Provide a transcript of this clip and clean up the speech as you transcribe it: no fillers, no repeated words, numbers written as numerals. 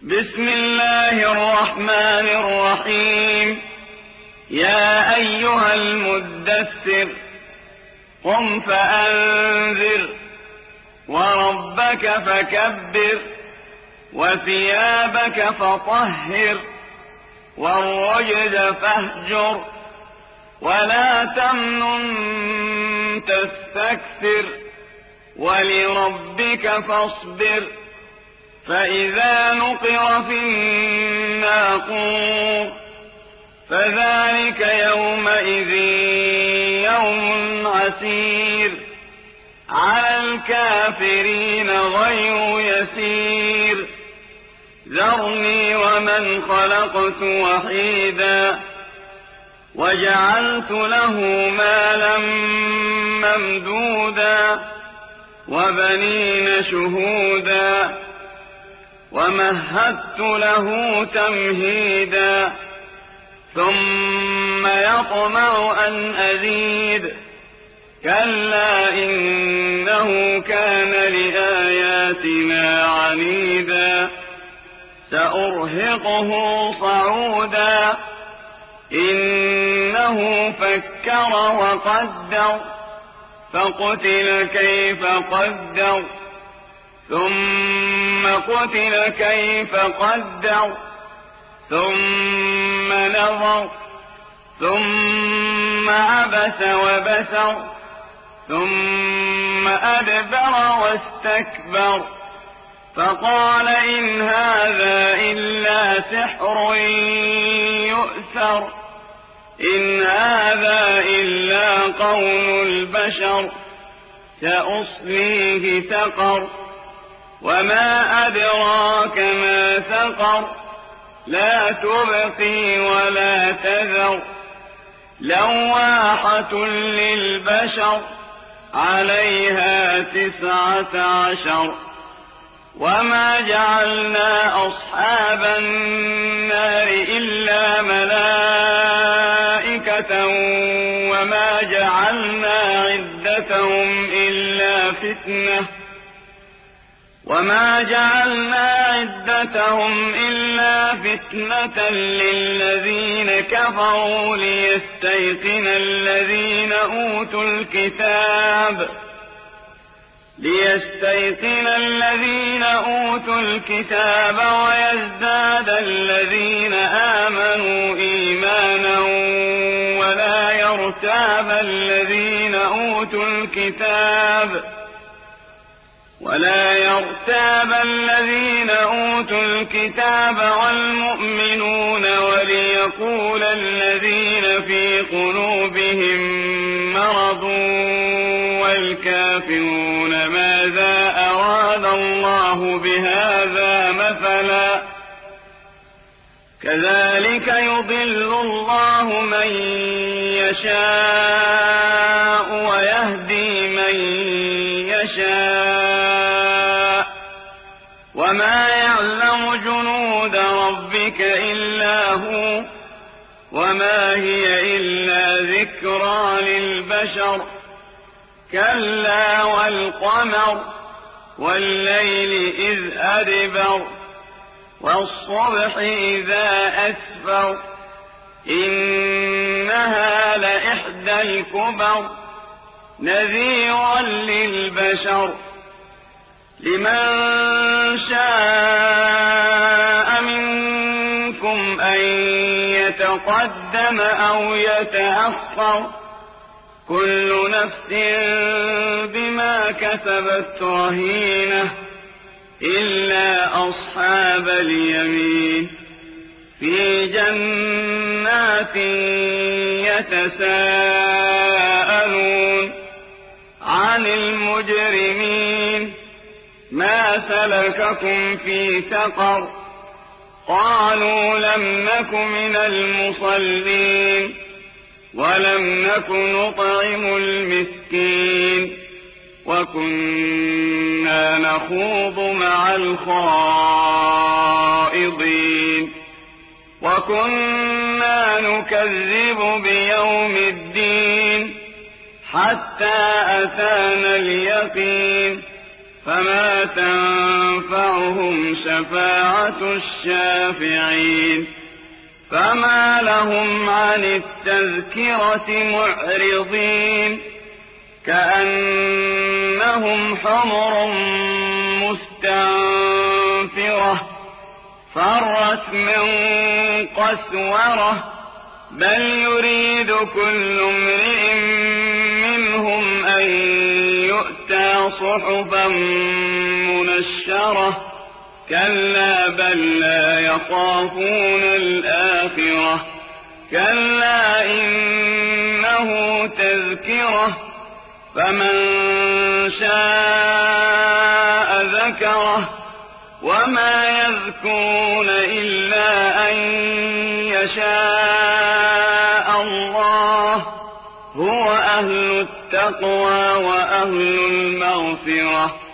بسم الله الرحمن الرحيم. يا أيها المدثر قم فأنذر وربك فكبر وثيابك فطهر والرجز فاهجر ولا تمنن تستكثر ولربك فاصبر فإذا نقر في الناقور فذلك يومئذ يوم عسير على الكافرين غير يسير ذرني ومن خلقت وحيدا وجعلت له مالا ممدودا وبنين شهودا ومهدت له تمهيدا ثم يطمع أن أزيد كلا إنه كان لآياتنا عنيدا سأرهقه صعودا إنه فكر وقدر فقتل كيف قدر ثم قتل كيف قدر ثم نظر ثم عبس وبسر ثم أدبر واستكبر فقال إن هذا إلا سحر يؤثر إن هذا إلا قول البشر سأصليه سقر وما أدراك ما سقر لا تبقي ولا تذر لواحة للبشر عليها 19 وما جعلنا أصحاب النار إلا ملائكة وما جعلنا عدتهم إلا فتنة للذين كفروا ليستيقن الذين أوتوا الكتاب ويزداد الذين آمنوا إيمانا ولا يرتاب الذين أوتوا الكتاب والمؤمنون وليقول الذين في قلوبهم مرض والكافرون ماذا أراد الله بهذا مثلا كذلك يضل الله من يشاء ويهدي من يشاء وما يعلم جنود ربك إلا هو وما هي إلا ذكرى للبشر كلا والقمر والليل إذ أدبر والصبح إذا أسفر إنها لإحدى الكبر نذيرا للبشر لمن شاء منكم أن يتقدم أو يتأخر كل نفس بما كسبت رهينة إلا أصحاب اليمين في جنات يتساءلون عن المجرمين ما سلككم في سقر قالوا لم نك من المصلين ولم نك نطعم المسكين وكنا نخوض مع الخائضين وكنا نكذب بيوم الدين حتى أتانا اليقين فما تنفعهم شفاعة الشافعين فما لهم عن التذكرة معرضين كأنهم حمر مستنفرة فرت من قسورة بل يريد كل امرئ منهم أن يؤتى صحفا منشرة كلا بل لا يخافون الآخرة كلا إنه تذكرة فمن شاء ذكره وما يذكرون إلا أن يشاء الله هو أهل التقوى وأهل المغفرة